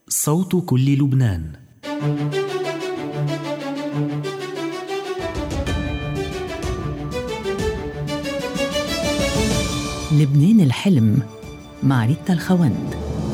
صوت كل لبنان. لبنان الحلم مع ريتا الخوند.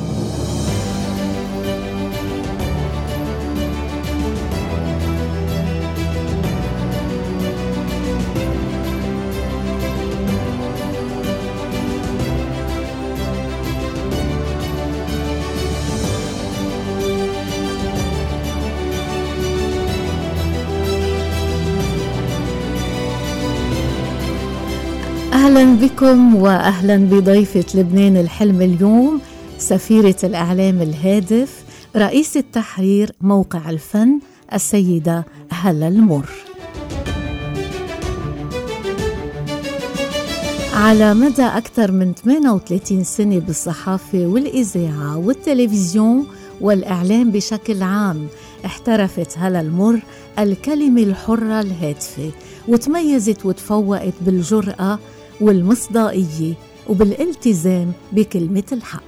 أهلا بكم وأهلا بضيفة لبنان الحلم اليوم، سفيرة الإعلام الهادف، رئيس التحرير موقع الفن، السيدة هلا المر. على مدى أكثر من 38 سنة بالصحافة والإذاعة والتلفزيون والإعلام بشكل عام، احترفت هلا المر الكلمة الحرة الهادفة، وتميزت وتفوقت بالجرأة والمصداقية وبالالتزام بكلمة الحق.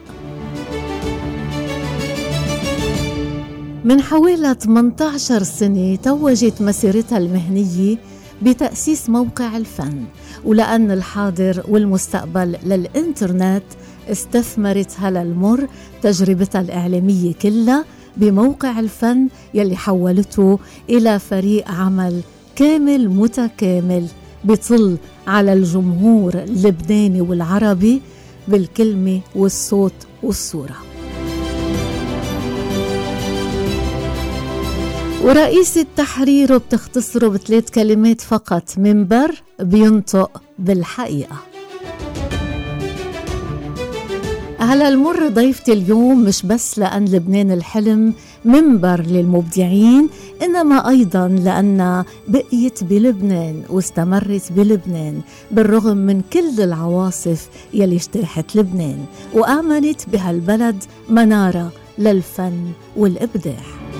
من حوالي 18 سنة توجت مسيرتها المهنية بتأسيس موقع الفن، ولأن الحاضر والمستقبل للإنترنت استثمرت هلا المر تجربتها الإعلامية كلها بموقع الفن يلي حولته إلى فريق عمل كامل متكامل بيطل على الجمهور اللبناني والعربي بالكلمة والصوت والصورة. ورئيس التحرير بتختصره بثلاث كلمات فقط: منبر بينطق بالحقيقة. هلا المر ضيفتي اليوم مش بس لأن لبنان الحلم منبر للمبدعين، إنما أيضاً لأنها بقيت بلبنان واستمرت بلبنان بالرغم من كل العواصف يلي اجتاحت لبنان، وآمنت بهالبلد منارة للفن والإبداع.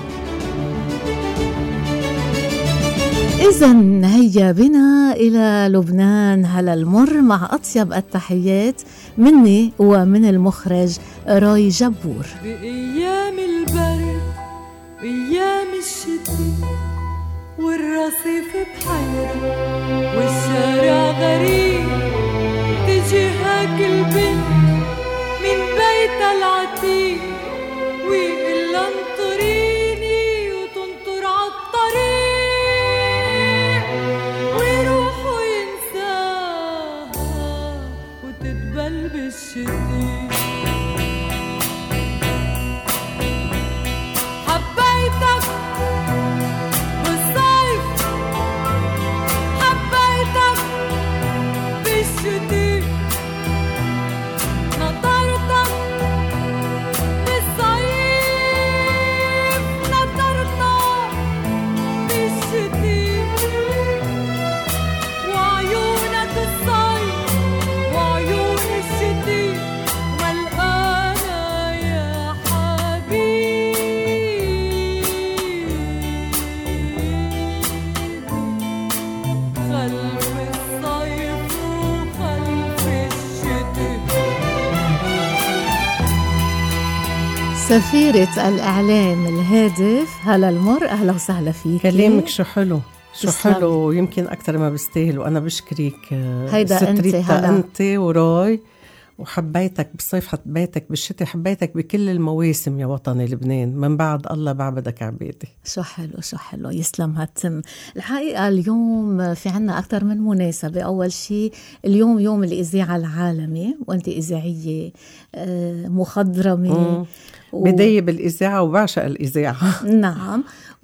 إذن هيا بنا إلى لبنان هلا المر مع أطيب التحيات مني ومن المخرج روي جبور. بأيام البرد بأيام الشتاء والرصيف بحيرة والشارع غريب، تجي هاك البنت من بيتها العتيق ويقلها انطريني وتنطر عالطريق ويروحوا ينساها وتدبل بالشتاء. حبيتك بالصيف حبيتك بالشتاء، نطرتك بالصيف نطرتك بالشتاء، وعيونك الصيف وعيون الشتاء ملقانا يا حبيبي خلف الصيف وخلف الشتاء. سفيرة الإعلام الهادف هلا المر، أهلا وسهلا فيك. كلامك شو حلو شو تسلم. حلو، يمكن أكتر ما بستاهل، وأنا بشكرك. هيدا ست أنت ريتا، هلا. أنت وراي، وحبيتك بالصيف حبيتك بالشتاء حبيتك بكل المواسم يا وطني لبنان، من بعد الله بعبدك عبادي. شو حلو شو حلو، يسلم هالتم. الحقيقة اليوم في عنا أكتر من مناسبة. أول شيء اليوم يوم الإذاعة العالمي، وأنت إذاعية مخضرمة بداية بالإذاعة وبعشق الإذاعة. نعم.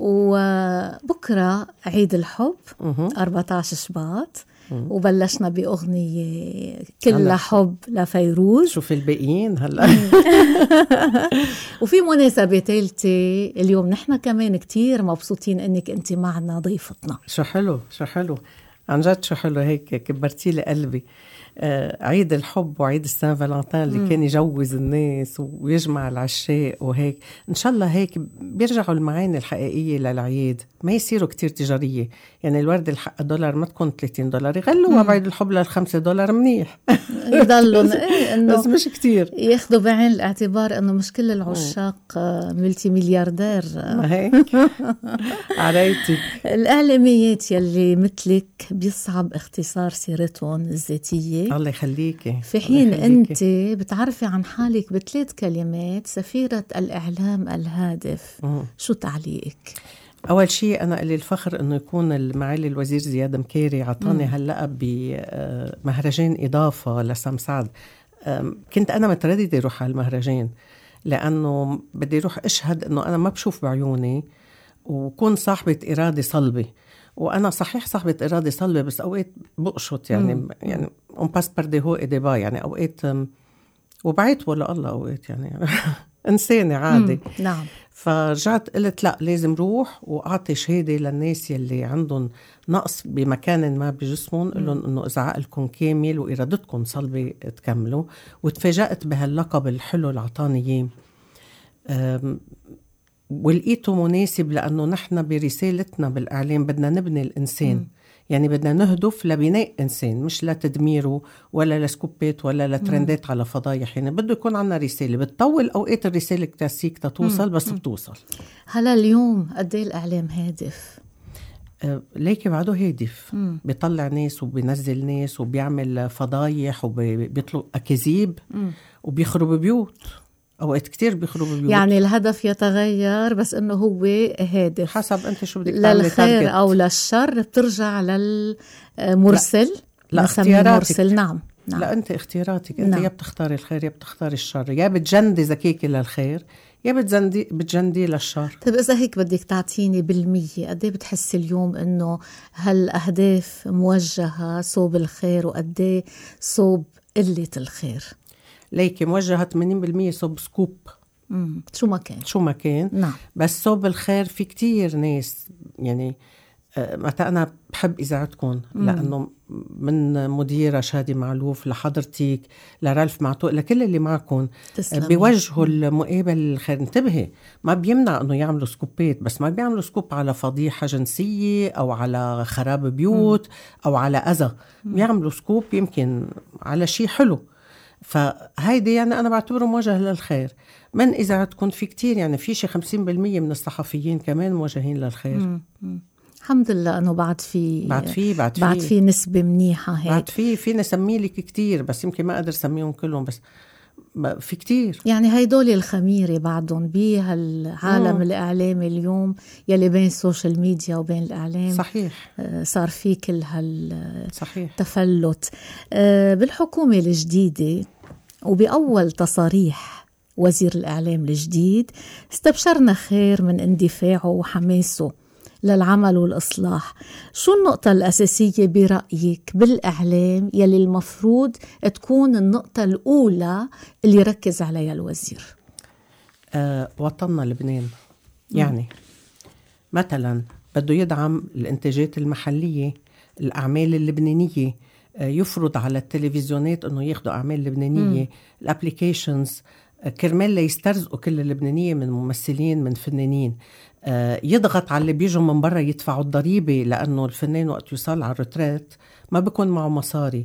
وبكرة عيد الحب 14 شباط، وبلشنا بأغنية كلها حب لفيروز. شوف الباقيين هلا. وفي مناسبة ثالثة اليوم، نحن كمان كتير مبسوطين انك انت معنا ضيفتنا. شو حلو شو حلو عن جد، شو حلو هيك كبرتي لي قلبي. عيد الحب وعيد السان فالنتين اللي كان يجوز الناس ويجمع العشاق وهيك. إن شاء الله هيك بيرجعوا المعاني الحقيقية للعيد، ما يصيروا كتير تجارية. يعني الوردة الحق $1 ما تكون $30، يغلوها بعيد الحب $5 منيح. يضلوا بس مش كتير ياخدوا بعين الاعتبار انه مش كل العشاق ملتي ملياردير. ما هيك عريتك. الإعلاميات يلي مثلك بيصعب اختصار سيرتهم الذاتية، الله يخليكي، في حين أنت بتعرفي عن حالك ب3 كلمات: سفيرة الإعلام الهادف. شو تعليقك؟ أول شيء أنا لي الفخر أنه يكون معالي الوزير زياد مكيري عطاني هلقب بمهرجان إضافة لسام سعد. كنت أنا مترددة أروح على المهرجان لأنه بدي أروح أشهد أنه أنا ما بشوف بعيوني وكون صاحبة إرادة صلبة. وأنا صحيح صاحبة إرادة صلبة بس أوقات بقشط يعني on passe par des hauts et des bas، يعني أوقات وبعيت ولا الله أوقات يعني إنسانة عادي. نعم. فرجعت قلت لا، لازم روح وأعطي شهادة للناس يلي عندهم نقص بمكان ما بجسمهم، قلن إنه إذا عقلكم كامل وإرادتكم صلبة تكملوا. وتفاجأت بهاللقب الحلو اللي عطاني إياه، ولقيته مناسب لأنه نحن برسالتنا بالإعلام بدنا نبني الإنسان. يعني بدنا نهدف لبناء إنسان، مش لتدميره ولا لسكوبات ولا لترندات على فضايح. يعني بده يكون عنا رسالة بتطول أوقات الرسالة كلاسيك تتوصل بس بتوصل. هلا اليوم قد ايه الإعلام هادف؟ ليكي بعده هادف، بيطلع ناس وبينزل ناس وبيعمل فضايح وبيطلق أكاذيب وبيخرب بيوت. أوقات كتير بيخرب بيوت. يعني الهدف يتغير بس إنه هو هادف حسب أنت شو بدك تعملي، للخير أو للشر، بترجع للمرسل. لا اختياراتك. نعم. لا أنت اختياراتك أنت. يا بتختاري الخير يا بتختاري الشر، يا بتجندي ذكيك للخير يا بتجندي للشر. طيب إذا هيك بدك تعطيني بالمية، قد ايه بتحس اليوم إنه هالأهداف موجهة صوب الخير وقد ايه صوب قلة الخير؟ ليكي موجهة 80% صوب سكوب. شو ما كان. نعم. بس صوب الخير في كتير ناس. يعني متى أنا بحب إذاعتكم لأنه من مديرة شادي معلوف لحضرتك لرالف معتوق لكل اللي معكم بيوجهوا المقابل الخير. انتبهي، ما بيمنع أنه يعملوا سكوبات، بس ما بيعملوا سكوب على فضيحة جنسية أو على خراب بيوت أو على أذى. بيعملوا سكوب يمكن على شيء حلو. فهيدي يعني أنا بعتبره موجه للخير. من إذاعتكم في كتير، يعني في شي 50% من الصحفيين كمان موجهين للخير. الحمد لله أنه بعد في نسبة منيحة هيك. بعد في نسمي لك كتير بس يمكن ما أقدر سميهم كلهم، بس في كتير. يعني هيدول الخميرة بعدهم بهالعالم الإعلامي اليوم يلي بين السوشيال ميديا وبين الإعلام. صحيح. صار في كل هالتفلت. بالحكومة الجديدة وبأول تصاريح وزير الإعلام الجديد استبشرنا خير من اندفاعه وحماسه للعمل والإصلاح. شو النقطة الأساسية برأيك بالإعلام يلي المفروض تكون النقطة الأولى اللي يركز عليها الوزير؟ وطننا لبنان. يعني مثلا بده يدعم الإنتاجات المحلية، الأعمال اللبنانية، يفرض على التلفزيونات أنه ياخدوا أعمال لبنانية، الابليكيشنز، كرمال ليسترزقوا كل اللبنانية من ممثلين من فنانين. يضغط على اللي بيجوا من برا يدفعوا الضريبة، لأنه الفنان وقت يوصل على الرترات ما بيكون معه مصاري.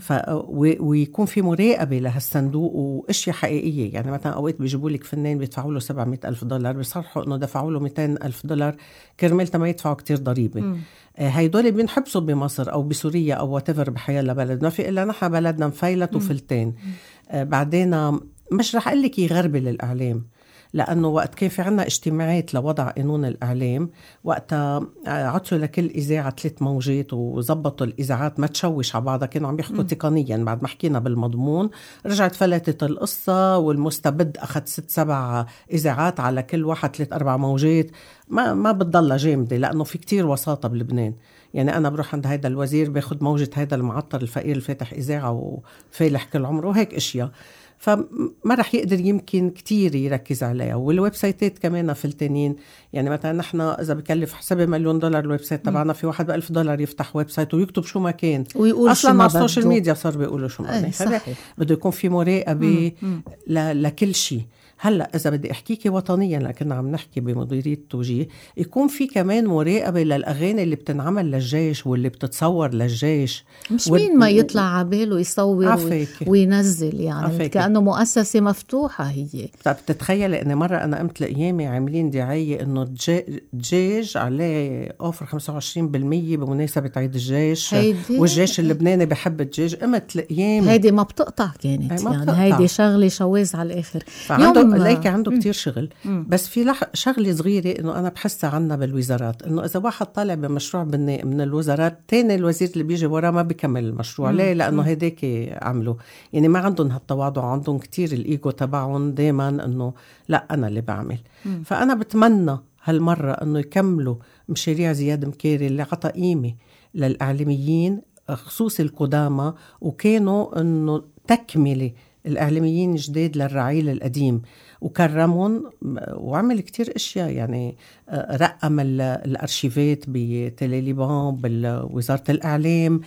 ويكون في مراقبة لهالصندوق واشياء حقيقية. يعني مثلا أوقات بيجيبوا لك فنان بيدفعوا له $700,000 بيصرحوا إنه دفعوا له $200,000 كرمال ما يدفعوا كتير ضريبة. هيدول بينحبسوا بمصر أو بسوريا أو واتيفر بحيالله بلد. ما في إلا نحن بلدنا مفيلت وفلتين. بعدين مش رح أقلك يغربل الإعلام، لأنه وقت كان في عنا اجتماعات لوضع قانون الإعلام، وقتها عطوا لكل إذاعة 3 موجات وزبطوا الإذاعات ما تشوش على بعضها، كانوا عم يحكوا تقنيا. بعد ما حكينا بالمضمون رجعت فلتت القصة، والمستبد أخذ 6-7 إذاعات على كل واحد 3-4 موجات. ما بتضل جامدة، لأنه في كتير وساطة بلبنان. يعني أنا بروح عند هيدا الوزير باخد موجة هيدا المعطر الفقير الفاتح إذاعة وفالح كل عمره وهيك أشياء. فما رح يقدر يمكن كتير يركز عليها. والويب سايتات كمان فلتانين، يعني مثلا نحن إذا بكلف حسابي $1,000,000 الويب سايت تبعنا، في واحد $1,000 يفتح ويب سايت ويكتب شو ما كان ويقول أصلا شو ما على السوشيال بده. ميديا صار بيقولوا شو ما أي بدنا. صحيح. بده يكون في مراقبة لكل شيء. هلا إذا بدي أحكيكي وطنيا، لكن عم نحكي بمديرية التوجيه، يكون في كمان مراقبة للأغاني اللي بتنعمل للجيش واللي بتتصور للجيش. مش مين ما يطلع عباله يصور عفيكي. وينزل، يعني عفيكي. كأنه مؤسسة مفتوحة هي. طب تتخيل إن مرة أنا قمت لأيامي عاملين دعاية إنه الجيش عليه أوفر 25% بمناسبة عيد الجيش، والجيش اللبناني بحب الجيش. قمت لأيامي هيدي ما بتقطع كانت، ما يعني بتقطع. هيدي شغلة شواذ على الآخر. ليك عنده كتير شغل. بس في شغلة صغيرة إنه أنا بحسها عنا بالوزارات، إنه إذا واحد طالع بمشروع بناء من الوزارات، تاني الوزير اللي بيجي وراه ما بيكمل المشروع. ليه؟ لأنه هيداك عملوا، يعني ما عندهم هالتواضع، عندهم كتير الإيجو تبعهم دايما إنه لا أنا اللي بعمل. فأنا بتمنى هالمرة إنه يكملوا مشاريع زياد مكاري اللي عطى قيمة للإعلاميين خصوصي القدامى، وكانوا إنه تكملة الإعلاميين جديد للرعيل القديم، وكرمهم وعمل كتير اشياء. يعني رقم الارشيفات بتليليبان بوزارة الاعلام،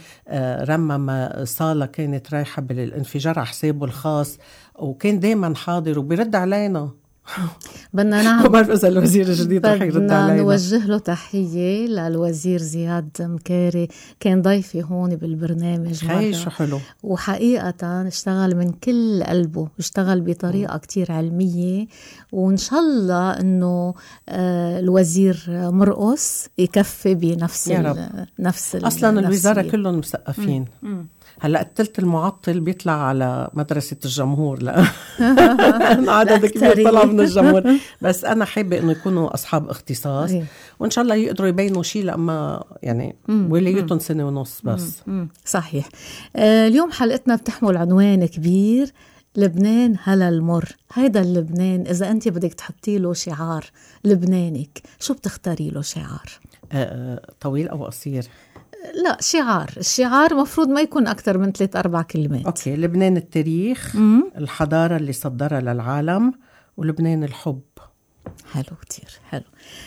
رمم صالة كانت رايحة بالانفجار على حسابه الخاص، وكان دايما حاضر وبيرد علينا. بدنا نعم، ما بعرف اذا الوزير الجديد رح يرد بدنا علينا. نوجه له تحية للوزير زياد مكاري، كان ضيفي هون بالبرنامج مرة، شو حلو. وحقيقة اشتغل من كل قلبه، اشتغل بطريقة كتير علمية، وإن شاء الله إنه الوزير مرقص يكفي بنفس نفس أصلا الوزارة النفسية. كلهم مسقفين. هلا الثلث المعطل بيطلع على مدرسة الجمهور، لا عدد كبير طلع من الجمهور. بس أنا حابة إنه يكونوا أصحاب اختصاص، وإن شاء الله يقدروا يبينوا شيء، لأما يعني ولايتهم 1.5 سنة بس. صحيح. اليوم حلقتنا بتحمل عنوان كبير، لبنان هلا المر. هيدا اللبنان إذا أنت بدك تحطي له شعار لبنانك، شو بتختاري له شعار؟ طويل أو قصير؟ لا، شعار. الشعار مفروض ما يكون أكتر من 3-4 كلمات. أوكي. لبنان التاريخ، الحضارة اللي صدرها للعالم، ولبنان الحب. حلو كتير حلو.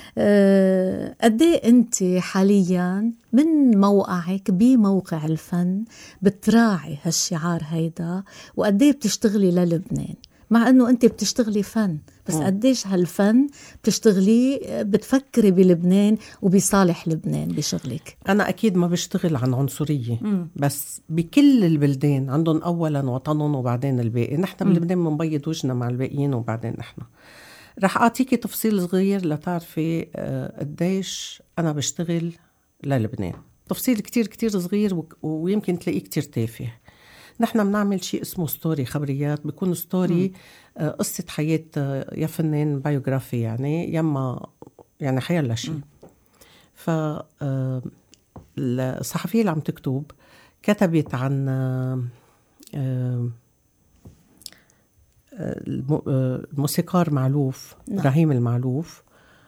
قديه أنت حاليا من موقعك بموقع الفن بتراعي هالشعار هيدا، وقديه بتشتغلي للبنان؟ مع أنه أنت بتشتغلي فن، بس قديش هالفن بتشتغلي بتفكري بلبنان وبصالح لبنان بشغلك؟ أنا أكيد ما بشتغل عن عنصرية، بس بكل البلدان عندهم أولا وطنهم وبعدين الباقي. نحن بلبنان منبيض وجهنا مع الباقيين وبعدين نحن. رح أعطيكي تفصيل صغير لتعرفي قديش أنا بشتغل للبنان. تفصيل كتير كتير صغير ويمكن تلاقيه كتير تافه. نحن بنعمل شيء اسمه ستوري، خبريات. بيكون ستوري قصة حياة يا فنان، بايوغرافي يعني، يما يعني حيالا شيء. فالصحفية اللي عم تكتب كتبت عن الموسيقار معلوف، رهيم المعلوف،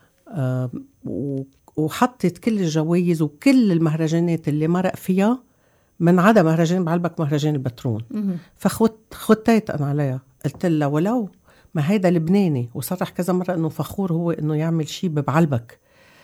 وحطت كل الجوائز وكل المهرجانات اللي مرق فيها من عدا مهرجان بعلبك، مهرجان البترون. فخدتيت أنا عليها، قلت لها ولو ما هيدا لبناني، وصرح كذا مرة إنه فخور هو إنه يعمل شيء بعلبك،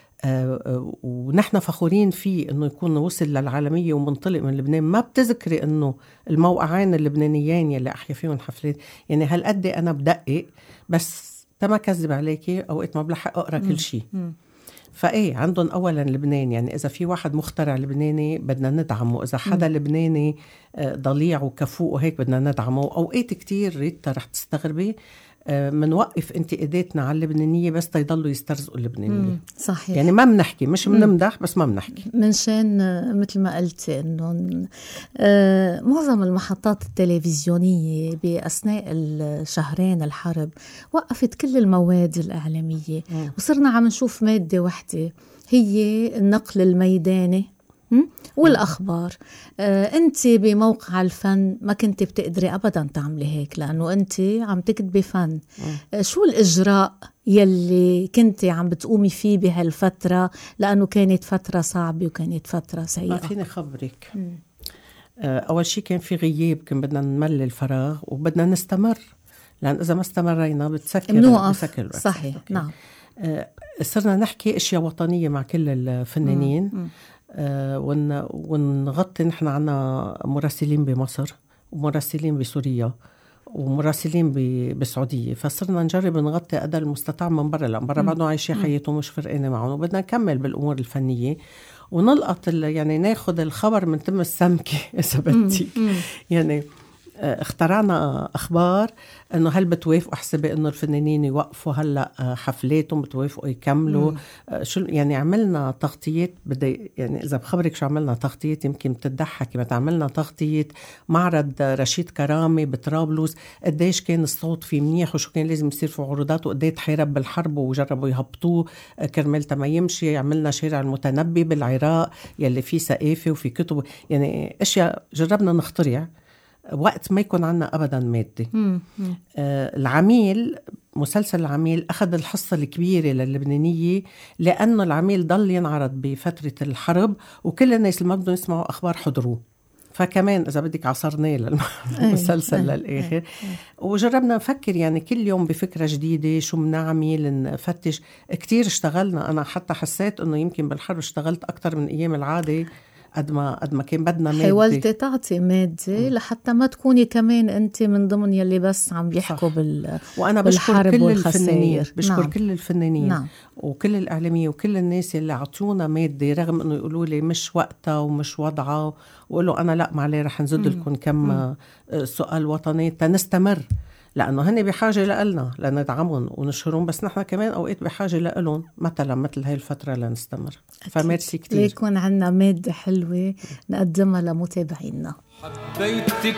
ونحن فخورين فيه إنه يكون وصل للعالمية ومنطلق من لبنان. ما بتذكري إنه الموقعين اللبنانيين يلي أحيا فيهم حفلات. يعني هالقد أنا بدقق، بس تما كذب عليكي أوقات ما بلحق أقرأ كل شيء. فايه عندهم اولا لبنان، يعني اذا في واحد مخترع لبناني بدنا ندعمه، اذا حدا لبناني ضليع وكفوء وهيك بدنا ندعمه. اوقات كتير ريتا رح تستغربي منوقف انتقاداتنا على اللبنانية بس تيضلوا يسترزقوا اللبنانية. صحيح. يعني ما بنحكي، مش بنمدح بس ما بنحكي. منشان مثل ما قلتي انه معظم المحطات التلفزيونية بأثناء الشهرين الحرب وقفت كل المواد الإعلامية، وصرنا عم نشوف مادة واحدة هي النقل الميداني والأخبار. أنت بموقع الفن ما كنت بتقدري أبدا تعملي هيك، لأنه أنت عم تكتبي فن. شو الإجراء يلي كنت عم بتقومي فيه بهالفترة، لأنه كانت فترة صعبة وكانت فترة سيئة؟ ما فيني خبرك. أول شيء كان في غياب، كان بدنا نملي الفراغ وبدنا نستمر، لأن إذا ما استمرينا بتسكر الوقت. صحيح. أوكي. نعم. صرنا نحكي أشياء وطنية مع كل الفنانين. ونغطي. نحن عنا مراسلين بمصر ومراسلين بسوريا ومراسلين بالسعودية، فصرنا نجرب نغطي قدر المستطاع من برا، لأن برا بعضهم عايشين حياتهم مش فرقانة معهم، وبدنا نكمل بالأمور الفنية ونلقط يعني ناخد الخبر من تم السمكة إذا بدك. يعني اخترعنا أخبار إنه هل بتوافقوا حسب إنه الفنانين يوقفوا هلأ حفلاتهم، بتوافقوا يكملوا شو يعني. عملنا تغطيات، بدي يعني إذا بخبرك شو عملنا تغطيات يمكن بتضحكي. ما عملنا تغطية معرض رشيد كرامي بطرابلس، قديش كان الصوت فيه منيح وشو كان لازم يصير في عروضات، وقديش تحارب بالحرب وجربوا يهبطوه كرمال ما يمشي. عملنا شارع المتنبي بالعراق يلي فيه ثقافة وفي كتب، يعني أشياء جربنا نخترع وقت ما يكون عنا أبداً مادة. العميل، مسلسل العميل أخذ الحصة الكبيرة للبنانية، لأنه العميل ضل ينعرض بفترة الحرب وكل الناس اللي ما بدهم يسمعوا أخبار حضروه، فكمان إذا بدك عصرناه للمسلسل للآخر. وجربنا نفكر يعني كل يوم بفكرة جديدة، شو منعمل نفتش. كتير اشتغلنا، أنا حتى حسيت أنه يمكن بالحرب اشتغلت أكتر من أيام العادة، قد ما كان بدنا مادة. حاولتي تعطي مادة لحتى ما تكوني كمان أنت من ضمن يلي بس عم بيحكوا وأنا بشكر كل الفنانين، بشكر نعم. كل الفنانين. نعم. وكل الإعلامية وكل الناس اللي عطونا مادة، رغم أنه يقولوا لي مش وقتها ومش وضعها، وقولوا أنا لا معلي رح نزد لكم كم سؤال وطني تنستمر، لأنه هن بحاجة لنا لندعمهم ونشهرهم، بس نحن كمان أوقات بحاجة لهم مثلا مثل هاي الفترة لنستمر. فميرسي كتير. ليكون عنا مادة حلوة نقدمها لمتابعينا. حبيتك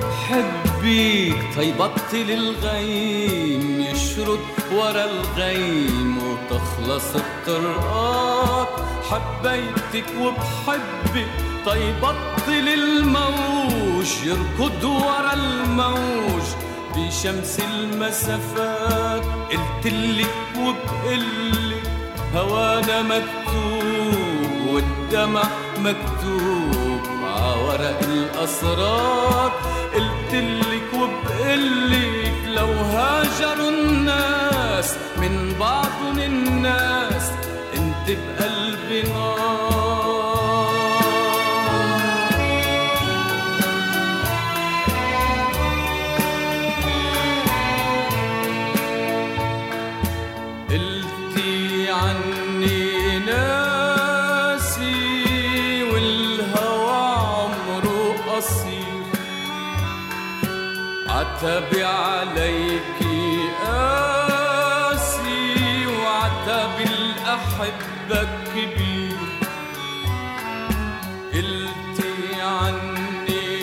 وبحبك طيبطل الغيم يشرد ورا الغيم وتخلص الطرقات. حبيتك وبحبك طيبطل الموج يركض ورا الموج بشمس المسافات. قلتلك وبقلك هوانا مكتوب والدمع مكتوب ورق الأسرار. قلتلك وبقلك لو هاجروا الناس من بعضن الناس انت بقلبي نار. قلتي عني ناسي والهوى عمره قصير. عتبي عليكي قاسي وعتبي الأحبة كبير. قلتي عني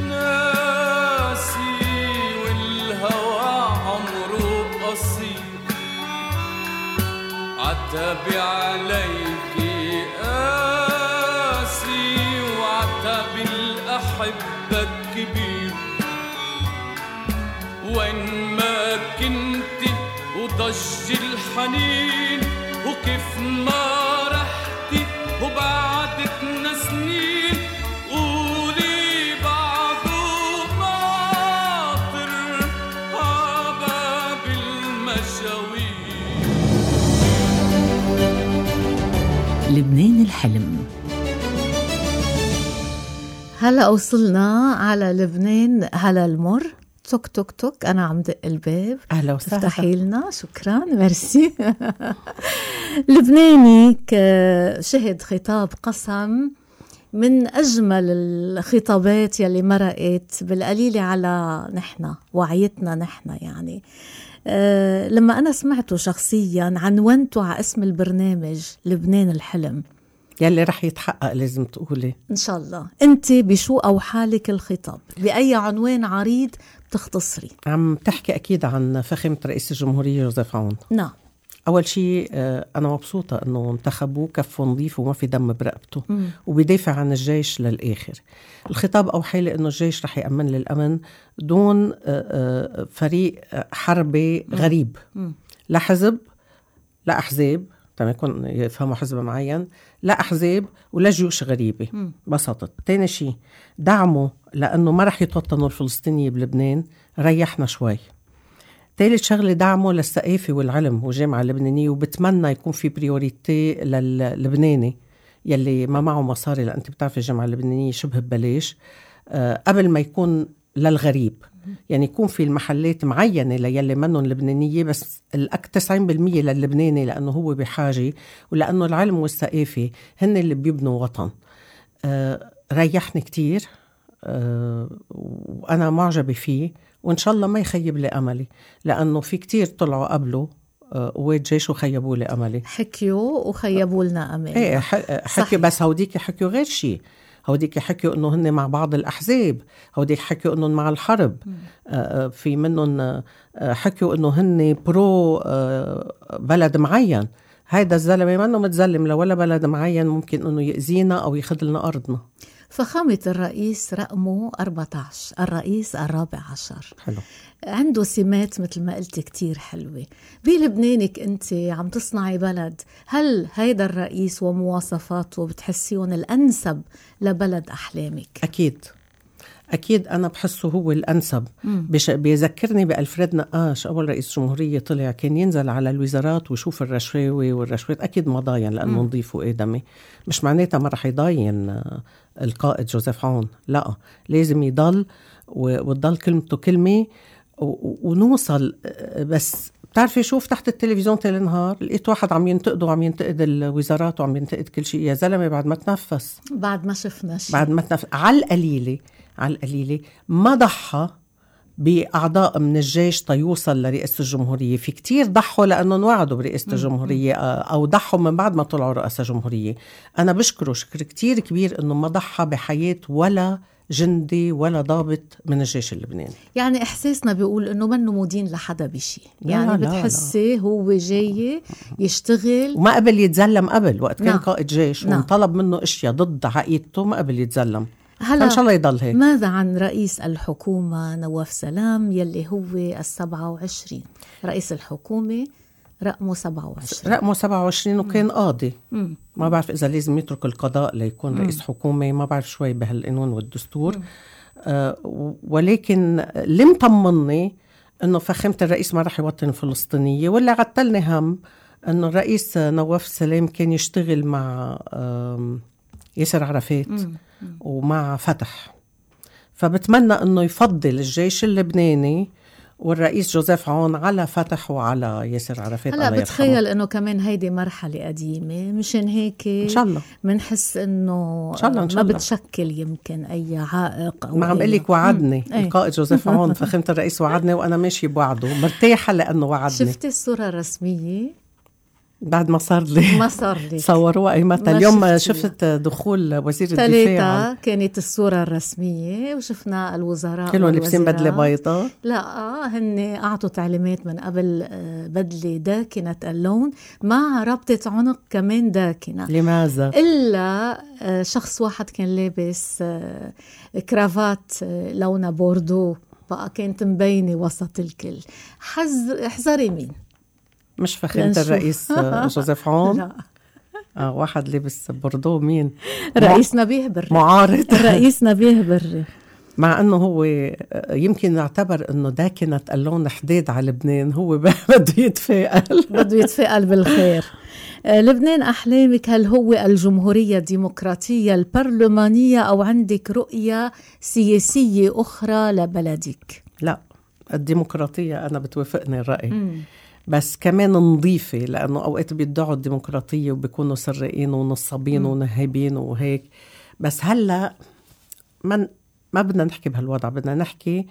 ناسي والهوى عمره قصير. عتبي عليكي قاسي وعتبي الأحبة كبير. وين ما كنتي وضج الحنين وكيف ما رحتي وبعدتنا سنين. قولي بعده ناطر عباب المشاوير. لبنان الحلم. هلا وصلنا على لبنان. هلا المر توك توك توك، أنا عم دق الباب. أهلا وسهلا. افتحي لنا. شكرا ميرسي. لبناني شهد خطاب قسم من أجمل الخطابات يلي مرقت بالقليل على نحن وعيتنا نحن. يعني لما أنا سمعته شخصيا عنونته على اسم البرنامج لبنان الحلم يلي رح يتحقق. لازم تقولي إن شاء الله. أنت بشو أو حالك الخطاب؟ بأي عنوان عريض بتختصري؟ عم تحكي أكيد عن فخامة رئيس الجمهورية جوزيف عون. نعم. أول شيء أنا مبسوطة أنه انتخبوه كفه نظيف وما في دم برقبته وبيدافع عن الجيش للآخر. الخطاب أوحي لي أنه الجيش رح يأمن للأمن دون فريق حربي غريب، لا حزب لا أحزاب لما يكون يفهموا حزب معين، لا أحزاب ولا جيوش غريبة. بسطت. تاني شيء دعمه لأنه ما رح يتوطنوا الفلسطينية بلبنان، ريحنا شوي. ثالث شغلة دعمه للثقافة والعلم والجامعة اللبنانية، وبتمنى يكون في بريوريتي للبناني يلي ما معه مصاري، لأنت بتعرف الجامعة اللبنانية شبه ببلاش، قبل ما يكون للغريب. يعني يكون في المحلات معينة ليلي منهم لبنانية، بس 90% للبناني، لأنه هو بحاجة، ولأنه العلم والثقافة هن اللي بيبنوا وطن. ريحني كتير، وأنا معجبة فيه، وإن شاء الله ما يخيب لي أملي، لأنه في كتير طلعوا قبله قوات جيش وخيبوا لي أملي. حكيوا وخيبوا لنا أملي. ايه حكي، بس هوديك حكيوا غير شيء. هوديك حكيوا انه هن مع بعض الاحزاب، هوديك حكيوا انه مع الحرب، في منهم حكيوا انه هن برو بلد معين. هيدا الزلمه منه متزلم لولا بلد معين ممكن انه يأذينا او ياخذ لنا ارضنا. فخامة الرئيس رقمه 14، الرئيس 14. حلو. عنده سمات مثل ما قلت كتير حلوة. بلبنانك أنت عم تصنعي بلد، هل هيدا الرئيس ومواصفاته بتحسيون الأنسب لبلد أحلامك؟ أكيد أنا بحسه هو الأنسب. بيذكرني بألفريد نقاش، أول رئيس جمهورية طلع كان ينزل على الوزارات ويشوف الرشاوي والرشوات، أكيد ما ضاين لأنه نضيف وآدمي. مش معناتها ما رح يضاين القائد جوزيف عون، لا، لازم يضل وتضل كلمته كلمة ونوصل. بس بتعرفي شوف تحت التلفزيون تل نهار لقيت واحد عم ينتقده وعم ينتقد الوزارات وعم ينتقد كل شيء. يا زلمة بعد ما تنفس، بعد ما شفنا شيء، بعد ما تنفس على القليلة ما ضحى بأعضاء من الجيش تيوصل لرئاسة الجمهورية. في كتير ضحوا لأنه وعدوا برئاسة الجمهورية أو ضحوا من بعد ما طلعوا رئاسة جمهورية. أنا بشكره شكر كتير كبير أنه ما ضحى بحياة ولا جندي ولا ضابط من الجيش اللبناني. يعني إحساسنا بيقول أنه منه مدين لحدا بشي، يعني لا بتحسي هو جاي يشتغل وما قبل يتزلم. قبل وقت كان قائد جيش وانطلب منه اشياء ضد عقيدته ما قبل يتزلم. هلا إن شاء الله يضل هيك. ماذا عن رئيس الحكومة نواف سلام يلي هو 27 رئيس الحكومة رقمه 27 وكان قاضي. ما بعرف إذا لازم يترك القضاء ليكون رئيس حكومة، ما بعرف شوي بهالقانون والدستور. ولكن اللي مطمني إنه فخامة الرئيس ما رح يوطن الفلسطينية، ولا عتلني هم إنه الرئيس نواف سلام كان يشتغل مع ياسر عرفات ومع فتح. فبتمنى إنه يفضل الجيش اللبناني والرئيس جوزيف عون على فتح وعلى ياسر عرفات. هلا بتخيل انه كمان هيدي مرحله قديمه، مشان هيك ان شاء الله بنحس انه ما بتشكل يمكن اي عائق. ما عم بقول لك وعدني القائد جوزيف عون، فخامة الرئيس وعدني وانا ماشي بوعده، مرتاحه لانه وعدني. شفتي الصوره الرسميه بعد ما صار لي صوروها ايمتى اليوم؟ شفت دخول وزير الدفاع، 3 كانت الصورة الرسمية، وشفنا الوزراء كلهم لابسين بدلة بيضاء. لا هن أعطوا تعليمات من قبل بدلة داكنة اللون مع ربطة عنق كمان داكنة. لماذا؟ إلا شخص واحد كان لابس كرافات لونه بوردو، بقى كانت مبينة وسط الكل. احذري مين؟ مش فخامة الرئيس جوزيف عون؟ واحد لبس بوردو. مين؟ رئيس نبيه بري، معارض. الرئيس نبيه بري، مع انه هو يمكن نعتبر انه داكنة اللون حداد على لبنان، هو بده يتفائل بالخير. لبنان أحلامك، هل هو الجمهورية الديمقراطية البرلمانية أو عندك رؤية سياسية أخرى لبلدك؟ لا، الديمقراطية أنا بتوافقني الرأي. بس كمان نظيفة، لأنه أوقات بيدعوا الديمقراطية وبيكونوا سرقين ونصابين ونهيبين وهيك. بس هلأ ما بدنا نحكي بهالوضع، بدنا نحكي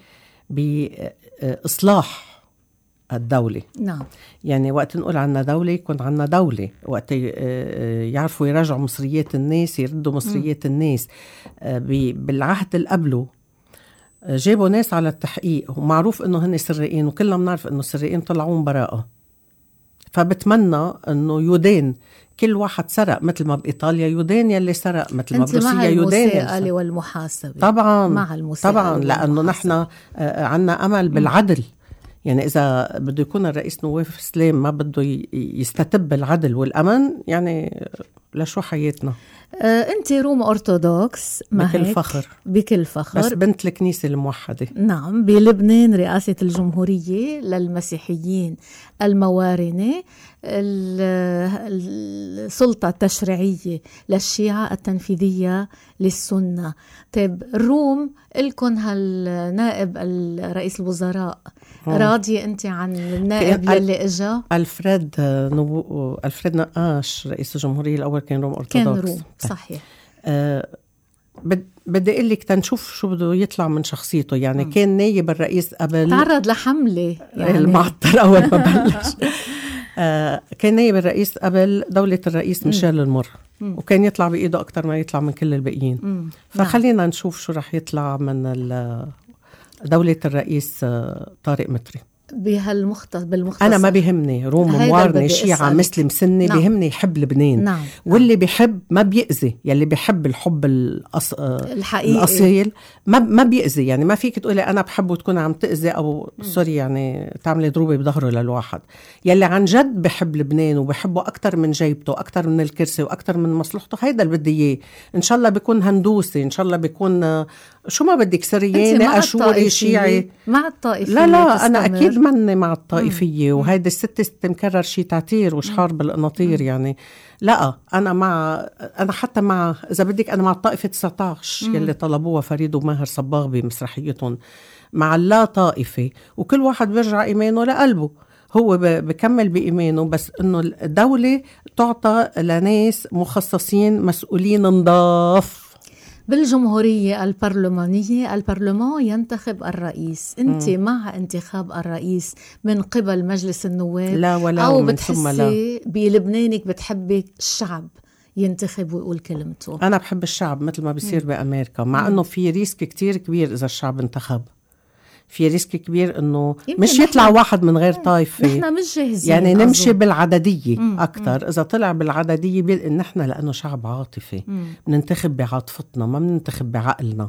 بإصلاح الدولة. نعم. يعني وقت نقول عنا دولة يكون عنا دولة، وقت يعرفوا يراجعوا مصريات الناس، يردوا مصريات الناس. بالعهد اللي قبله جابوا ناس على التحقيق ومعروف انه هن سرقين، وكلنا بنعرف انه السرقين طلعون براءة. فبتمنى انه يدين كل واحد سرق، مثل ما بإيطاليا يدين يلي سرق، مثل ما بروسيا يدين. مع المساءلة والمحاسبة. طبعا مع المساءلة طبعا، لأنه نحن عنا أمل بالعدل. يعني إذا بده يكون الرئيس نواف سليم ما بده يستتب العدل والأمن، يعني لشو حياتنا؟ أنت روم أرثوذكس بكل فخر، بكل فخر، بس بنت الكنيسة الموحدة. نعم، بلبنان رئاسة الجمهورية للمسيحيين الموارنة، السلطة التشريعية للشيعة، التنفيذية للسنة. طيب الروم لكم هالنائب الرئيس الوزراء، راضية أنت عن النائب يلي إجا؟ ألفريد نقاش رئيس الجمهورية الأول كان روم أرثوذكس. كان روم، صحيح. بدي أقول لك تنشوف شو بده يطلع من شخصيته. يعني كان نايب الرئيس قبل، تعرض لحملة يعني المعطر أول ما بلش. كان نايب الرئيس قبل دولة الرئيس ميشيل المر، وكان يطلع بإيده أكتر ما يطلع من كل الباقيين. فخلينا نشوف شو رح يطلع من دولة الرئيس طارق مطري. بالمختصر أنا ما بيهمني روم موارنة شيعة مسلم سني. نعم. بيهمني يحب لبنان. نعم. واللي بيحب ما بيأذي، يلي بيحب الحب الحقيقي الأصيل ما بيأذي. يعني ما فيك تقولي أنا بحبه وتكون عم تأذي أو سوري يعني تعملي ضروبة بظهره للواحد. يلي عن جد بحب لبنان وبحبه أكتر من جيبته، أكتر من الكرسي وأكتر من مصلحته، هيدا اللي بدي إياه. إن شاء الله بيكون هندوسي، إن شاء الله بيكون شو ما بدك، سرياني أشوري شيعي، مع الطائفية. لا أنا أكيد مني مع الطائفية. وهيدا الست مكرر شي تعتير وشحار بالقناطير. يعني لا أنا حتى مع، إذا بدك أنا مع الطائفة 19 يلي طلبوها فريد وماهر صباغ بمسرحيتهم، مع اللا طائفة، وكل واحد بيرجع إيمانه لقلبه. هو بكمل بإيمانه، بس إنه الدولة تعطى لناس مخصصين مسؤولين نضاف. بالجمهورية البرلمانية البرلمان ينتخب الرئيس. أنت مع انتخاب الرئيس من قبل مجلس النواب؟ لا ولا، أو بتحسي بلبنانك بتحبي الشعب ينتخب ويقول كلمته؟ أنا بحب الشعب مثل ما بيصير بأمريكا، مع أنه في ريسك كتير كبير إذا الشعب انتخب. في ريسك كبير انه مش يطلع واحد من غير طائفة. نحن مش جاهزين، يعني نمشي بالعددية اكتر. اذا طلع بالعددية نحن لانه شعب عاطفي بننتخب بعاطفتنا، ما بننتخب بعقلنا.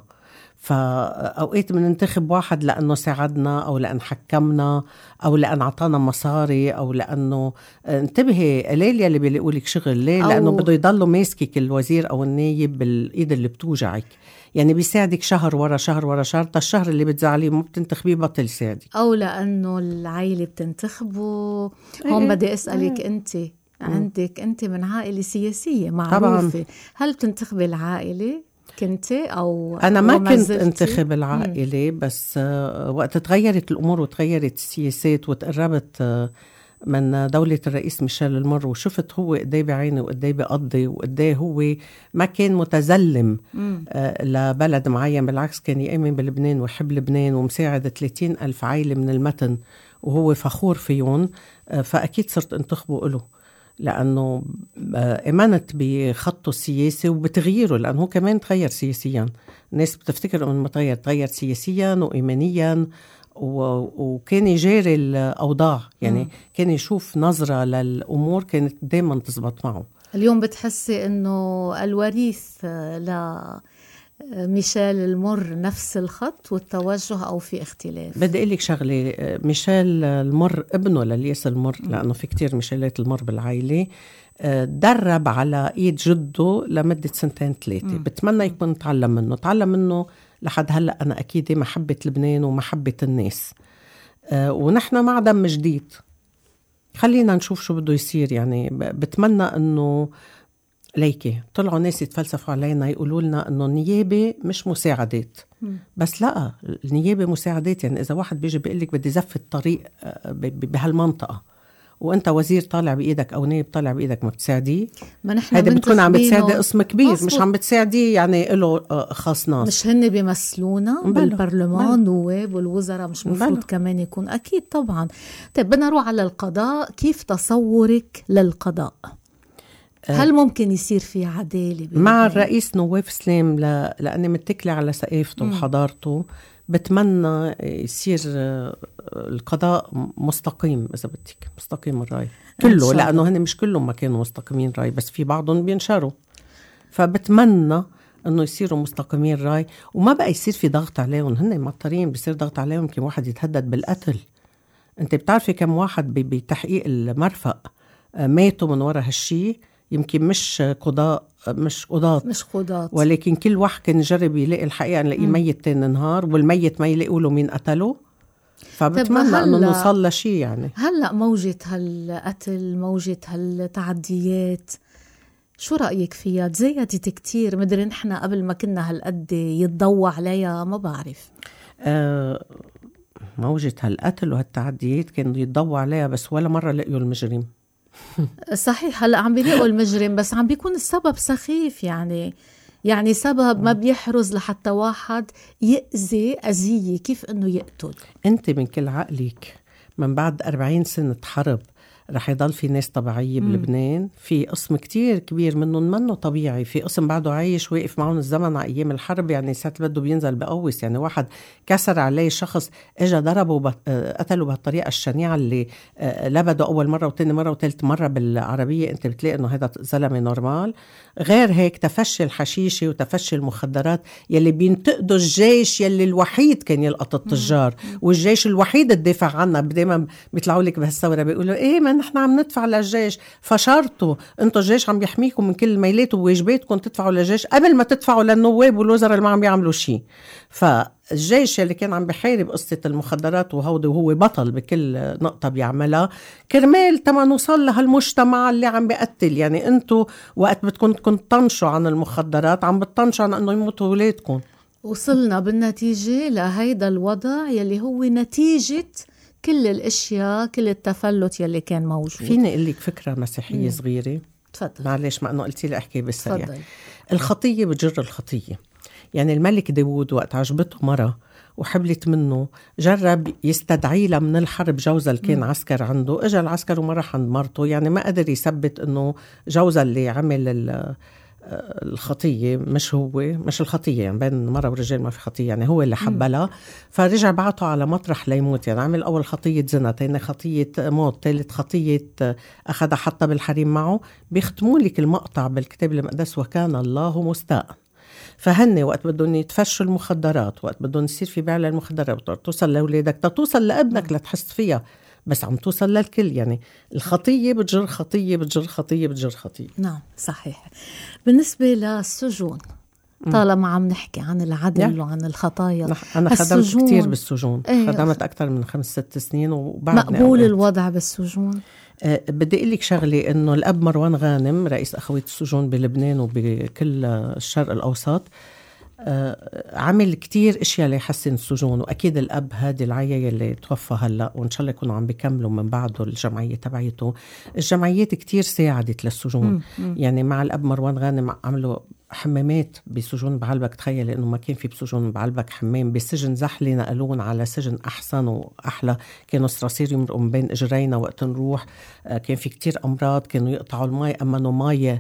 فاوقات بننتخب واحد لانه ساعدنا، او لان حكمنا، او لان عطانا مصاري، او لانه انتبهي قليل اللي بيلاقوا شغل. ليه؟ لانه بده يضلوا ماسكك الوزير او النايب بالايد اللي بتوجعك. يعني بيساعدك شهر ورا شهر ورا شهر، الشهر اللي بتزعليه ما بتنتخبيه بطل ساعدك. أو لأنه العائلة بتنتخبه. هون بدي أسألك أنت، عندك أنت من عائلة سياسية معروفة، هل بتنتخبي العائلة كنت أو أنا ما كنت انتخب العائلة، بس وقت تغيرت الأمور وتغيرت السياسات وتقربت من دولة الرئيس ميشيل المر، وشفت هو قديه بعيني وقديه بيقضي وقديه هو ما كان متزلم لبلد معين، بالعكس كان يؤمن بلبنان ويحب لبنان ومساعد 30,000 عائلة من المتن وهو فخور فيهم. فأكيد صرت انتخبه له، لأنه إمانت بخطه السياسي وبتغييره، لأنه هو كمان تغير سياسيا. الناس بتفتكر أنه تغير سياسيا وإيمانيا، وكان يجاري الأوضاع. يعني كان يشوف نظرة للأمور كانت دايما تزبط معه. اليوم بتحسي أنه الوريث ميشيل المر نفس الخط والتوجه أو في اختلاف؟ بدي أقول لك شغلة، ميشيل المر ابنه للياس المر، لأنه في كتير ميشيلات المر بالعائلة، درب على إيد جده لمدة 2-3. بتمنى يكون تعلم منه لحد هلأ. أنا أكيد محبة لبنان ومحبة الناس، ونحن مع دم جديد. خلينا نشوف شو بده يصير. يعني بتمنى أنه ليكي طلعوا ناس يتفلسفوا علينا يقولوا لنا أنه النيابة مش مساعدات، بس لا، النيابة مساعدات. يعني إذا واحد بيجي بيقلك بدي زف الطريق بهالمنطقة وانت وزير طالع بايدك او نائب طالع بايدك، ما بتساعديه. هيدا بتكون عم بتساعدي قسم كبير، مش عم بتساعديه يعني له خاص ناس. مش هن بيمثلونا بالبرلمان، نواب والوزراء مش مفروض كمان يكون؟ اكيد طبعا. طيب بدنا نروح على القضاء. كيف تصورك للقضاء؟ هل ممكن يصير في عدالة مع الرئيس نواف سليم؟ لأني متكلة على ثقافته وحضارته. بتمنى يصير القضاء مستقيم، إذا بدك مستقيم الرأي كله، لأنه هن مش كلهم ما كانوا مستقيمين رأي، بس في بعضهم بينشروا. فبتمنى أنه يصيروا مستقيمين رأي، وما بقى يصير في ضغط عليهم. هن معطرين بيصير ضغط عليهم، يمكن واحد يتهدد بالقتل أنت بتعرفي كم واحد بتحقيق المرفق ماتوا من وراء هالشي؟ يمكن مش قضاء ولكن كل واحد كان يجرب يلاقي الحقيقة، نلاقي ميت تاني نهار، والميت ما يلاقوا له مين قتله. فبتمنى أنه نوصل لشي. يعني هلأ موجة هالقتل، موجة هالتعديات، شو رأيك فيها؟ تزايدت كتير، مدري نحن قبل ما كنا هالقد يتضوى عليها، ما بعرف. موجة هالقتل وهالتعديات كانوا يتضوى عليها، بس ولا مرة لقيوا المجرم. صحيح، هلأ عم بيلاقوا المجرم، بس عم بيكون السبب سخيف. يعني سبب ما بيحرز لحتى واحد يأذي أذية، كيف أنه يقتل. أنت من كل عقلك من بعد 40 سنة حرب رح يضل في ناس طبيعية بلبنان؟ في قسم كتير كبير منهم منه طبيعي، في قسم بعده عايش واقف معهم الزمن على أيام الحرب، يعني ساعة بده بينزل بقوس. يعني واحد كسر عليه شخص، اجا ضربه قتله بهالطريقة الشنيعة اللي لبده أول مرة وتاني مرة وثالث مرة بالعربية، أنت بتلاقي إنه هذا زلمة نورمال. غير هيك تفشي الحشيشة وتفشي المخدرات يلي بينتقدوا الجيش يلي الوحيد كان يلقط التجار، والجيش الوحيد الدافع عنا. دايما بيطلعوا لك بهالثورة بيقولوا إيه ما نحن عم ندفع للجيش، فشرطوا انتوا الجيش عم يحميكم من كل الميلات وواجباتكم تدفعوا للجيش قبل ما تدفعوا للنواب والوزراء اللي ما عم بيعملوا شيء. فالجيش اللي كان عم بيحارب قصة المخدرات وهو بطل بكل نقطة بيعملها كرمال تما نوصل لهالمجتمع اللي عم بيقتل. يعني انتوا وقت بدكم تطنشوا عن المخدرات عم بتطنشوا عن انه يموتوا ولادكم. وصلنا بالنتيجة لهيدا الوضع يلي هو نتيجة كل الاشياء، كل التفلت يلي كان موجود. فيني اقول لك فكره مسيحيه صغيره؟ تفضل. معلش ما انه قلتي لي احكي بالسريع. الخطيه بتجر الخطيه. يعني الملك داوود وقت عجبته مره وحبلت منه جرب يستدعي لها من الحرب جوزها اللي كان عسكر عنده. اجى العسكر وما راح عند مرته، يعني ما قدر يثبت انه جوزها اللي عمل الخطية مش هو، مش الخطية، يعني بين مرة ورجال ما في خطية، يعني هو اللي حبلها. فرجع بعته على مطرح ليموت. يعني عمل أول خطية زنا، تاني خطية موت، ثالث خطية أخذها حتى بالحريم معه. بيختموا لك المقطع بالكتاب المقدس وكان الله مستاء. فهن وقت بدهم يتفشوا المخدرات، وقت بدهم يصير في بيع للمخدرات، توصل لأولادك، توصل لابنك لتحس فيها، بس عم توصل للكل. يعني الخطية بتجر خطية بتجر خطية بتجر خطية. نعم صحيح. بالنسبة للسجون، طالما عم نحكي عن العدل وعن الخطايا، أنا خدمت كتير بالسجون. خدمت أكتر من 5-6 سنين وبعد مقبول الوضع بالسجون. بدي أقول لك شغلي، إنه الأب مروان غانم رئيس أخوية السجون بلبنان وبكل الشرق الأوسط عمل كتير اشياء ليحسن السجون. واكيد الاب هادي العيا اللي توفى هلا، وان شاء الله يكونوا عم بيكملوا من بعده الجمعيه تبعيته. الجمعيات كتير ساعدت للسجون. يعني مع الاب مروان غانم عملوا حمامات بسجون بعلبك. تخيل انه ما كان في بسجون بعلبك حمام. بسجن زحلي نقلون على سجن احسن واحلى، كانوا صراصير يمرقوا من بين اجرينا وقت نروح. كان في كتير امراض، كانوا يقطعوا الماء امنوا ماء.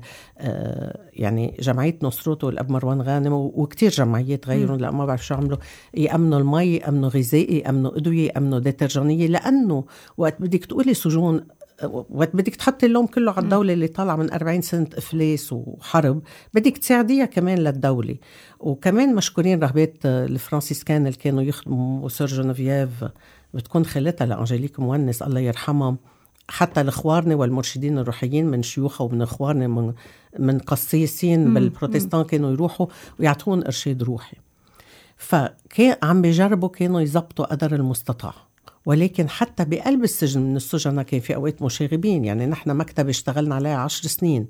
يعني جمعيه نصروت والاب مروان غانم وكتير جمعيات غيرهم، لا ما بعرف شو عملوا، يامنوا الماء، يامنوا غذائي، يامنوا ادويه، يامنوا ديترجنيه. لانه وقت بدك تقولي سجون، وقت بدك تحطي اللوم كله على الدولة اللي طالعة من 40 سنة إفلاس وحرب، بدك تساعديها كمان للدولة. وكمان مشكورين رهبات الفرانسيسكان اللي كانوا يخدموا سير جنفييف، بتكون خالتها لأنجليك مونس الله يرحمها. حتى الإخوارنة والمرشدين الروحيين من شيوخة ومن إخوارنة من قسيسين بالبروتستان كانوا يروحوا ويعطون إرشاد روحي. فكان عم بيجربوا كانوا يزبطوا قدر المستطاع. ولكن حتى بقلب السجن من السجنة كان في أوقات مشاغبين. يعني نحن مكتب اشتغلنا عليها 10 سنين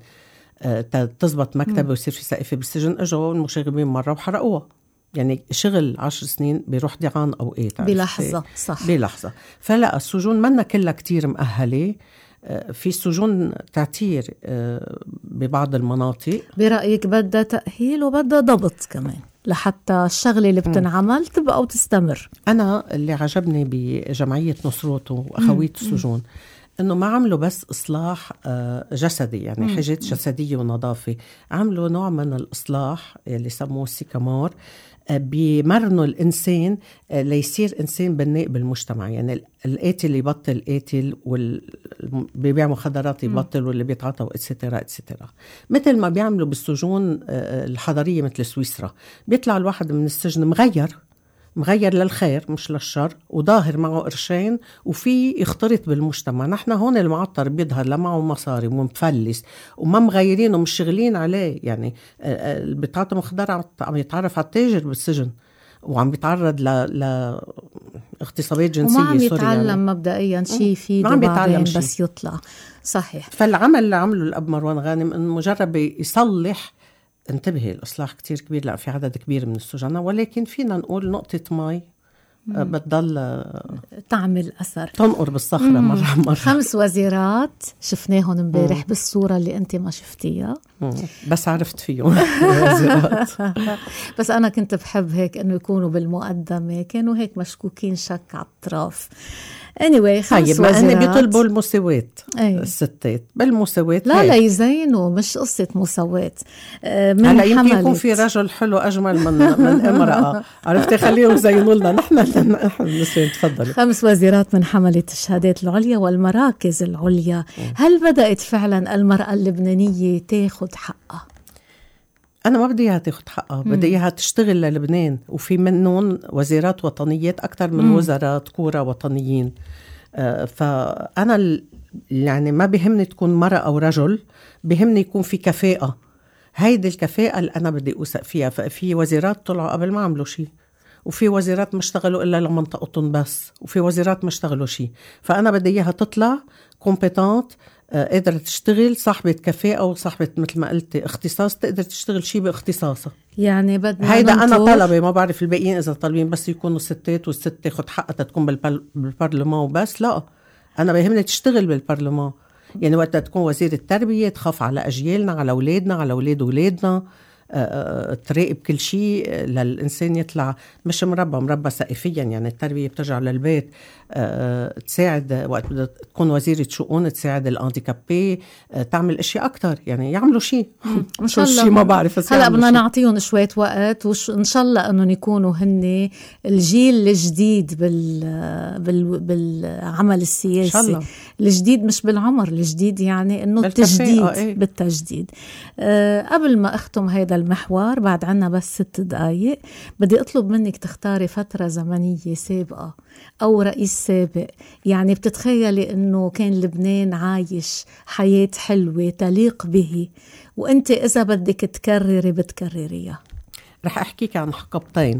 تزبط مكتب ويصير في سقف بالسجن. اجوا المشاغبين مرة وحرقوها. يعني شغل 10 سنين بيروح ضيعان أوقات بلحظة. صح، بلحظة. فلا السجون منا كلها كتير مؤهلة. في سجون تعتير ببعض المناطق. برأيك بدها تأهيل وبدها ضبط كمان لحتى الشغلة اللي بتنعمل تبقى وتستمر. أنا اللي عجبني بجمعية نصروت وأخوية السجون إنه ما عملوا بس إصلاح جسدي، يعني حاجات جسدية ونظافة، عملوا نوع من الإصلاح اللي سموه السيكامور. بيمرنوا الإنسان ليصير إنسان بناء بالمجتمع. يعني القاتل يبطل قاتل، بيبيع مخدرات يبطل، واللي بيتعاطوا اتسترا اتسترا. مثل ما بيعملوا بالسجون الحضرية مثل سويسرا، بيطلع الواحد من السجن مغير، مغير للخير مش للشر، وظاهر معه قرشين وفي يختلط بالمجتمع. نحن هون المعطر بيظهر لا معه مصاري ومفلس وما مغيرين ومش شغلين عليه. يعني البطاقة المخضرة عم يتعرف على التاجر بالسجن وعم بيتعرض لاغتصابات جنسية، وما عم يتعلم يعني. مبدئيا شيء فيه بعدين بس يطلع. صحيح. فالعمل اللي عمله الأب مروان غانم إنه مجرب يصلح. انتبهي، الإصلاح كتير كبير، لا في عدد كبير من السجناء، ولكن فينا نقول نقطة مي بتضل تعمل أثر، تنقر بالصخرة مرة. 5 وزيرات شفناهم امبارح بالصورة اللي أنت ما شفتيها، بس عرفت فيهم وزيرات. بس أنا كنت بحب هيك إنه يكونوا بالمقدمة، كانوا هيك مشكوكين شك على الطرف. anyway 5 طيب وزيرات. ما أنا بيطلبوا المساواة. الستات بالمساواة. لا يزينوا، مش قصة مساواة. هلا يمكن يكون في رجل حلو أجمل من امرأة، عرفتي، خليهم يزينوا لنا نحن النسوان. تفضلي. 5 وزيرات من حملة الشهادات العليا والمراكز العليا. هل بدأت فعلا المرأة اللبنانية تاخد حقها؟ أنا ما بدي إياها تاخد حقها، بدي إياها تشتغل للبنان، وفي منهم وزيرات وطنيات أكتر من وزارات كورة وطنيين. فأنا يعني ما بيهمني تكون مرأة أو رجل، بيهمني يكون في كفاءة. هيدي الكفاءة اللي أنا بدي أوثق فيها. ففي وزيرات طلعوا قبل ما عملوا شيء، وفي وزيرات ما اشتغلوا إلا لمنطقتهم بس، وفي وزيرات ما اشتغلوا شيء. فأنا بدي إياها تطلع كومبيتانت، قادرة تشتغل، صاحبة كفاءة وصاحبة مثل ما قلت اختصاص، تقدر تشتغل شيء باختصاصها. يعني بدنا هيدا أنا طلبي، ما بعرف الباقيين إذا طالبين بس يكونوا ستات، والست تاخد حقها تكون بالبرلمان وبس. لا، أنا بيهمني تشتغل بالبرلمان. يعني وقت تكون وزير التربية تخاف على أجيالنا، على أولادنا، على أولاد أولادنا، تراقب كل شيء للإنسان يطلع مش مربى سقفيا. يعني التربية بترجع للبيت، تساعد وقت بدها تكون وزيرة شؤون، تساعد الأنديكابي، تعمل أشياء أكتر. يعني يعملوا شيء إن شاء الله. ما بعرف. هلأ بدنا نعطيهم شوية وقت، وإن شاء الله أنه يكونوا هن الجيل الجديد بالعمل السياسي الجديد، مش بالعمر الجديد، يعني أنه التجديد بالتجديد. قبل ما أختم هيدا المحور، بعد عنا بس 6 دقايق، بدي أطلب منك تختاري فترة زمنية سابقة أو رئيس سابق، يعني بتتخيلي أنه كان لبنان عايش حياة حلوة تليق به، وأنت إذا بدك تكرري بتكرريها. رح أحكيك عن حقبتين.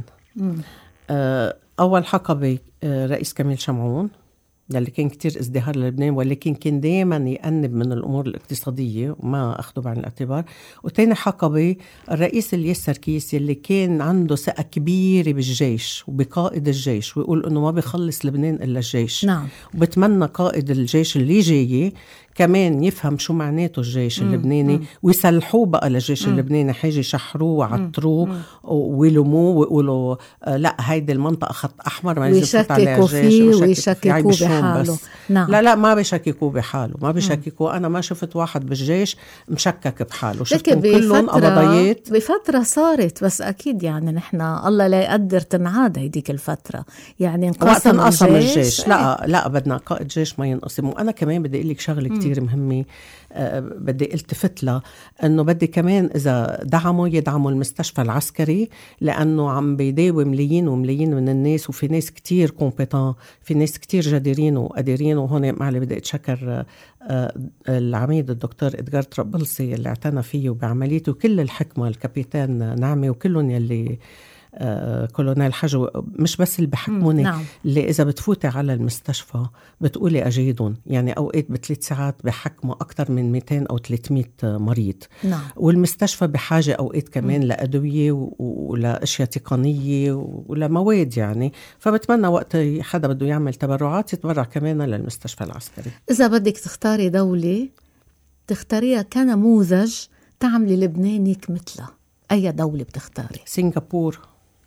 أول حقبة رئيس كميل شمعون، اللي كان كتير ازدهار للبنان، ولكن كان دايما يأنب من الأمور الاقتصادية وما أخذه بعين الاعتبار. وتاني حقبة الرئيس الياس سركيس، اللي كان عنده ثقة كبيرة بالجيش وبقائد الجيش، ويقول إنه ما بيخلص لبنان إلا الجيش. نعم. وبتمنى قائد الجيش اللي جاي كمان يفهم شو معناته الجيش اللبناني، ويسلحوه بقى للجيش اللبناني، حاجي يشحروه وعطروه ويلوموه ويقولوا لا هيدي المنطقة خط أحمر ما يجب يفوت عليها الجيش، ويشككوا بحاله. نعم. لا ما بيشككوا بحاله، ما بيشككوا. أنا ما شفت واحد بالجيش مشكك بحاله، شفتهم كلهم قبضيات. بفترة صارت، بس أكيد يعني نحن الله لا يقدر تنعاد هيديك الفترة، يعني انقسم الجيش. لا بدنا قائد جيش ما ينقسم. وأنا كمان بدي أقولك شغلة كتير مهمة، بدي التفت لها، أنه بدي كمان إذا يدعموا المستشفى العسكري، لأنه عم بيداوي ملايين وملايين من الناس، وفي ناس كتير كومبيتان، في ناس كتير جديرين وقادرين. وهون معلي بدي أتشكر العميد الدكتور إدغار طرابلسي اللي اعتنى فيه بعمليته، وكل الحكمة، الكابيتان نعمي، وكلهم يلي كولونيل حجو، مش بس اللي بحكموني. نعم. اللي إذا بتفوتي على المستشفى بتقولي أجيدون، يعني أوقات ب3 ساعات بحكموا أكتر من 200 أو 300 مريض. نعم. والمستشفى بحاجة أوقات كمان لأدوية ولأشياء تقنية ولمواد يعني. فبتمنى وقت حدا بده يعمل تبرعات يتبرع كمان للمستشفى العسكري. إذا بدك تختاري دولة تختاريها كنموذج تعملي لبنانك مثلها، أي دولة بتختاري؟ سنغافورة.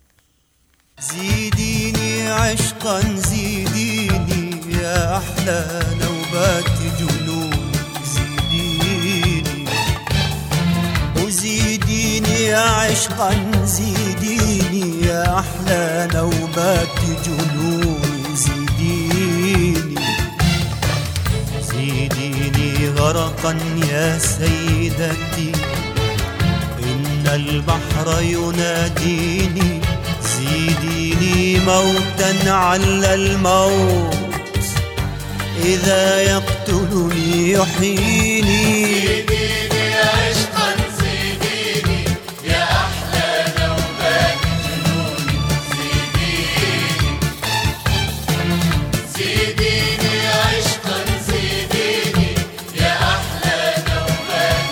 زيديني عشقا زيديني يا أحلى نوبات جنون، زيديني وزيديني عشقا زيديني يا أحلى نوبات جنون، زيديني غرقا يا سيدتي، إن البحر يناديني، زيديني موتا على الموت إذا يقتلني يحييني زيديني عشقا زيديني يا أحلى نوبات جنوني زيديني عشقا زيديني يا أحلى نوبات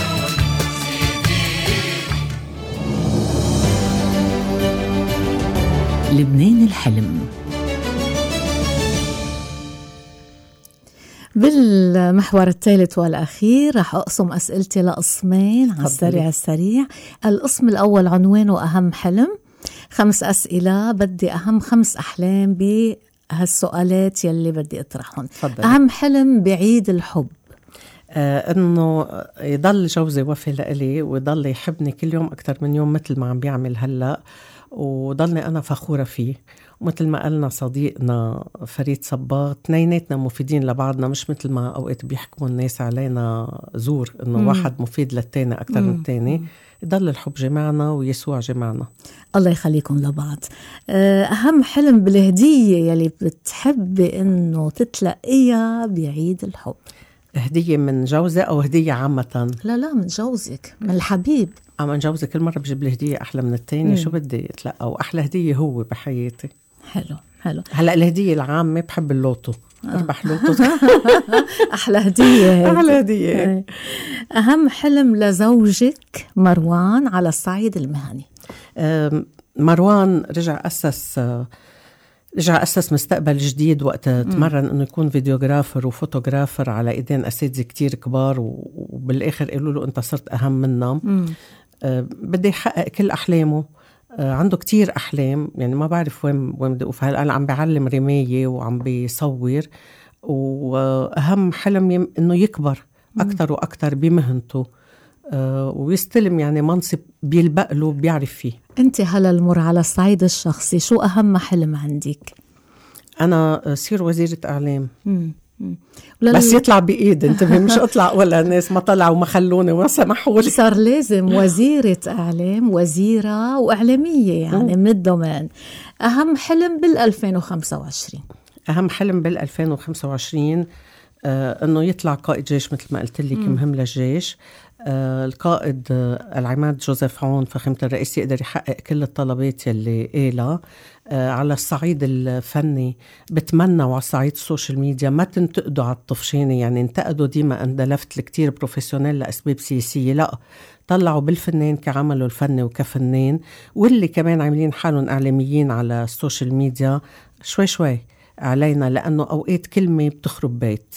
جنوني لبنان الحلم. بالمحور الثالث والأخير رح أقسم أسئلتي لقسمين على السريع. القسم الأول عنوانه أهم حلم. 5 أسئلة، بدي أهم 5 أحلام بهالسؤالات يلي بدي أطرحهم. أهم حلم بعيد الحب. إنه يضل جوزي وفي لإلي ويضل يحبني كل يوم أكتر من يوم مثل ما عم بيعمل هلأ، وضلني أنا فخورة فيه. ومثل ما قالنا صديقنا فريد صباغ، اثنيناتنا مفيدين لبعضنا، مش مثل ما أوقات بيحكموا الناس علينا زور إنه واحد مفيد للتاني أكتر من التاني. يضل الحب جمعنا ويسوع جمعنا. الله يخليكم لبعض. أهم حلم بالهدية يلي بتحبي إنه تتلقيها بعيد الحب. هدية من جوزي أو هدية عامة؟ لا من جوزك، من الحبيب. من جوزي كل مرة بجيب لي هدية أحلى من التاني. شو بدي أتلقى؟ وأحلى هدية هو بحياتي. حلو. هلأ الهدية العامة بحب اللوتو. أربح لوتو. أحلى هدية. أحلى هدية. أهم حلم لزوجك مروان على الصعيد المهني. مروان رجع أسس مستقبل جديد وقت تمرن إنه يكون فيديوغرافر وفوتوغرافر على إيدين أساتذة كتير كبار، وبالآخر قالوا له أنت صرت أهم منا. بدي يحقق كل أحلامه. عنده كتير أحلام، يعني ما بعرف وين بدي أوقف. هلأ عم بيعلم رماية وعم بيصور، وأهم حلم إنه يكبر أكتر وأكتر بمهنته، ويستلم يعني منصب بيلبق له بيعرف فيه. أنت هلا المر على الصعيد الشخصي، شو أهم حلم عندك؟ أنا صير وزيرة إعلام. بس يطلع بإيد، انتبه، مش أطلع ولا الناس ما طلعوا وما خلوني وما سمحوا لي. صار لازم وزيرة إعلام، وزيرة وإعلامية يعني من الدومين. أهم حلم بال2025. أهم حلم بال2025 إنه يطلع قائد جيش مثل ما قلت لك، مهم للجيش. القائد العماد جوزيف عون فخامة الرئيس يقدر يحقق كل الطلبات يلي قالها. على الصعيد الفني بتمنى، وعلى الصعيد السوشيال ميديا ما تنتقدوا على الطفشانة، يعني انتقدوا ديما اندلفت الكتير بروفيسيونيل لأسباب سياسية. لا، طلعوا بالفنان كعمله الفني وكفنان، واللي كمان عاملين حالهم إعلاميين على السوشيال ميديا شوي شوي علينا، لأنه أوقات كلمة بتخرب بيت.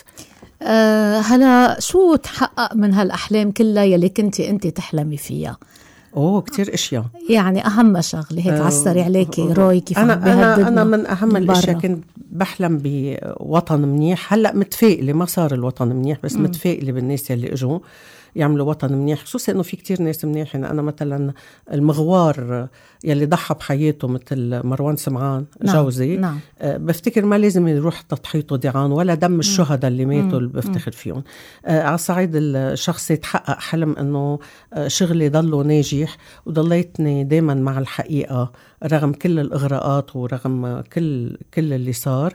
هلا شو تحقق من هالأحلام كلها يلي كنتي أنت تحلمي فيها؟ كتير اشياء، يعني اهم شغله هيك عالسريع عليكي روي كيف انا من اهم الاشياء كنت بحلم بوطن منيح. هلا متفائله، ما صار الوطن منيح، بس متفائله بالناس يلي اجوا يعملوا وطن منيح، خصوصا انه في كتير ناس منيح. يعني انا مثلا المغوار يلي ضحى بحياته مثل مروان سمعان جوزي، بفتكر ما لازم يروح تضحيته ضيعان ولا دم الشهداء اللي ماتوا اللي بفتخر فيهم. على الصعيد الشخصي تحقق حلم انه شغلي ضله ناجح، وضليتني دايما مع الحقيقة رغم كل الإغراءات ورغم كل اللي صار.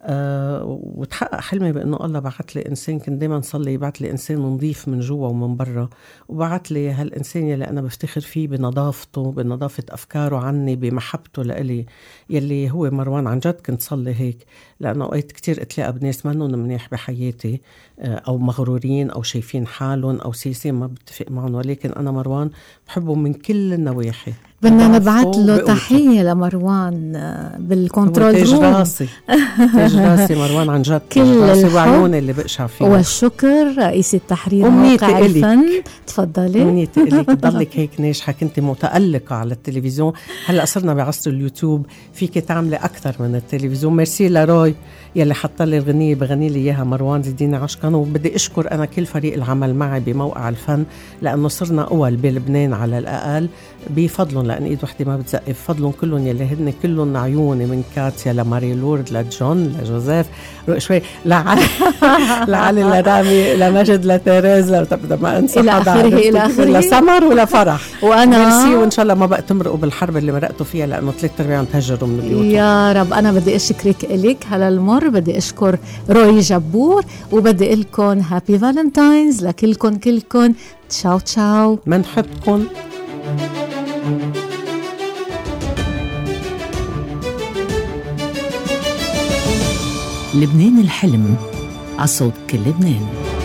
وتحقق حلمي بأنه الله بعت لي إنسان، كنت دايما صلي يبعت لي إنسان نظيف من جوا ومن برا، وبعت لي هالإنسان يلي أنا بفتخر فيه بنظافته، بنظافة أفكاره عني، بمحبته لإلي، يلي هو مروان. عن جد كنت صلي هيك، لأنه أوقات كتير اتلاقى بناس منهم منيح بحياتي، أو مغرورين أو شايفين حالهم أو سياسيين ما بتفق معهم، ولكن أنا مروان بحبه من كل النواحي. بدنا نبعث له تحية لمروان بالكنترول روم. تاج راسي مروان، عن جد كل راسي وعيوني اللي بقشع فيه. والشكر رئيس التحرير موقع الفن. تفضلي. أمنيتي إليك تضلك هيك ناجحة، كنت متألقة على التلفزيون، هلأ صرنا بعصر اليوتيوب فيك تعملي أكثر من التلفزيون. ميرسي لروي يلي حط لي الغنية بغني لي إياها مروان زيديني عشقا. وبدي أشكر أنا كل فريق العمل معي بموقع الفن، لأنه صرنا أول بلبنان على الأقل بفضلهم لأن إيد وحدة ما بتزقف. فضلهم كلهم يلي هن كلهم عيوني، من كاتيا لماري لورد لجون لجوزيف شوي لعلي لرامي لمجد لتيريز ما أنسى إلى حدا آخره إلى آخره لسمر ولفرح. وأنا ميرسي، وإن شاء الله ما بقى تمرقوا بالحرب اللي مرقتوا فيها، لأنه 3/4 عم تهجروا من بيوتهم. يا رب. أنا بدي أشكرك إليك على المر، بدي أشكر روي جبور، وبدي لكم هابي فالنتاينز لكلكم كلكم. تشاو تشاو، منحبكم. لبنان الحلم، عصوت كل لبنان.